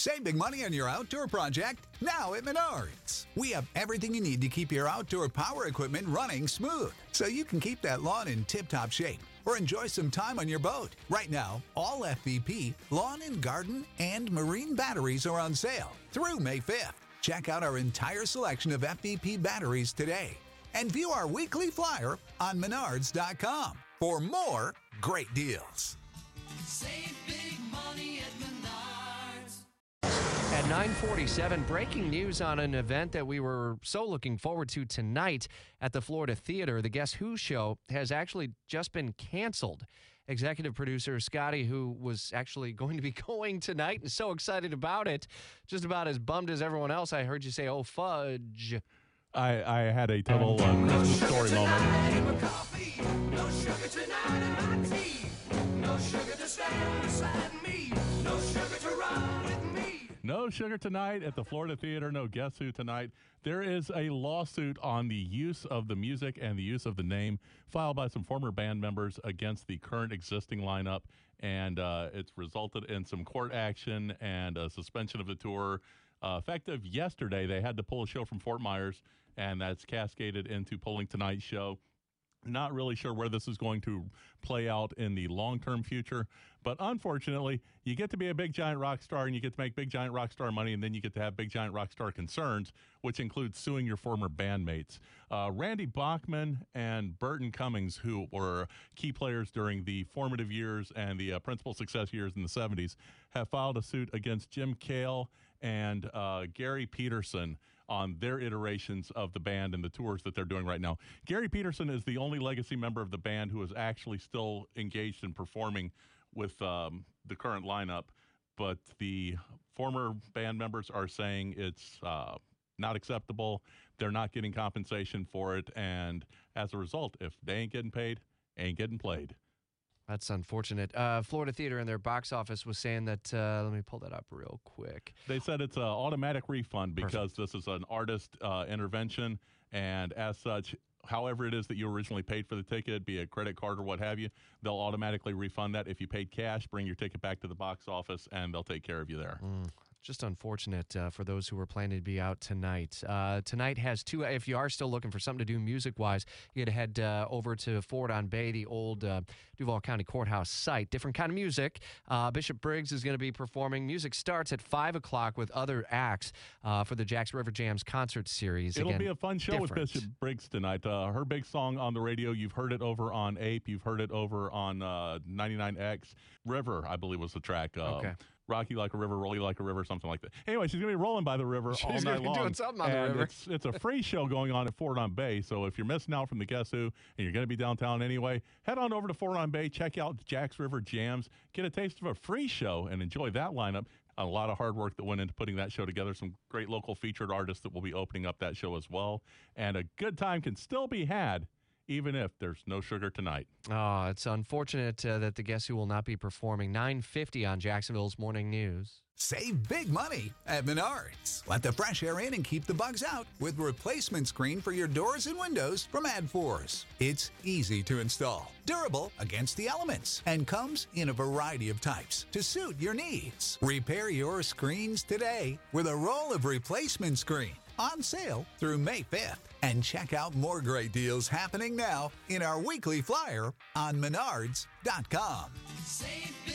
Save big money on your outdoor project now at Menards. We have everything you need to keep your outdoor power equipment running smooth so you can keep that lawn in tip-top shape or enjoy some time on your boat. Right now, all FVP, lawn and garden, and marine batteries are on sale through May 5th. Check out our entire selection of FVP batteries today and view our weekly flyer on Menards.com for more great deals. Save big money at Menards. At 9:47, breaking news on an event that we were so looking forward to tonight at the Florida Theater. The Guess Who show has actually just been canceled. Executive producer Scotty, who was actually going to be going tonight and so excited about it, just about as bummed as everyone else. I heard you say, oh, fudge. I had a total Christmas story moment. Coffee, no sugar tonight in my tea. No sugar to stand beside me. No sugar to run with me. No sugar tonight at the Florida Theater. No Guess Who tonight. There is a lawsuit on the use of the music and the use of the name filed by some former band members against the current existing lineup. And it's resulted in some court action and a suspension of the tour. Effective yesterday, they had to pull a show from Fort Myers, and that's cascaded into pulling tonight's show. Not really sure where this is going to play out in the long-term future, but unfortunately, you get to be a big, giant rock star, and you get to make big, giant rock star money, and then you get to have big, giant rock star concerns, which includes suing your former bandmates. Randy Bachman and Burton Cummings, who were key players during the formative years and the principal success years in the 70s, have filed a suit against Jim Cale and Gary Peterson on their iterations of the band and the tours that they're doing right now. Gary Peterson is the only legacy member of the band who is actually still engaged in performing with the current lineup, but the former band members are saying it's not acceptable. They're not getting compensation for it, and as a result, if they ain't getting paid, ain't getting played. That's unfortunate. Florida Theater in their box office was saying that, let me pull that up real quick. They said it's an automatic refund because this is an artist intervention, and as such, however it is that you originally paid for the ticket, be it credit card or what have you, they'll automatically refund that. If you paid cash, bring your ticket back to the box office, and they'll take care of you there. Just unfortunate for those who were planning to be out tonight. Tonight has two, if you are still looking for something to do music-wise, you got to head over to Fort on Bay, the old Duval County Courthouse site. Different kind of music. Bishop Briggs is going to be performing. Music starts at 5 o'clock with other acts for the Jackson River Jams concert series. It'll be a fun show with Bishop Briggs tonight. Her big song on the radio, you've heard it over on APE, you've heard it over on 99X. River, I believe, was the track. Okay. Rocky like a river, rolly like a river, something like that. Anyway, she's going to be rolling by the river all night long. Doing something on the river. It's a free show going on at Fort on Bay, so if you're missing out from the Guess Who and you're going to be downtown anyway, head on over to Fort on Bay, check out Jack's River Jams, get a taste of a free show, and enjoy that lineup. A lot of hard work that went into putting that show together. Some great local featured artists that will be opening up that show as well. And a good time can still be had even if there's no sugar tonight. Oh, it's unfortunate that the Guess Who will not be performing. 9:50 on Jacksonville's Morning News. Save big money at Menards. Let the fresh air in and keep the bugs out with replacement screen for your doors and windows from AdForce. It's easy to install, durable against the elements, and comes in a variety of types to suit your needs. Repair your screens today with a roll of replacement screen. On sale through May 5th. And check out more great deals happening now in our weekly flyer on Menards.com. Save big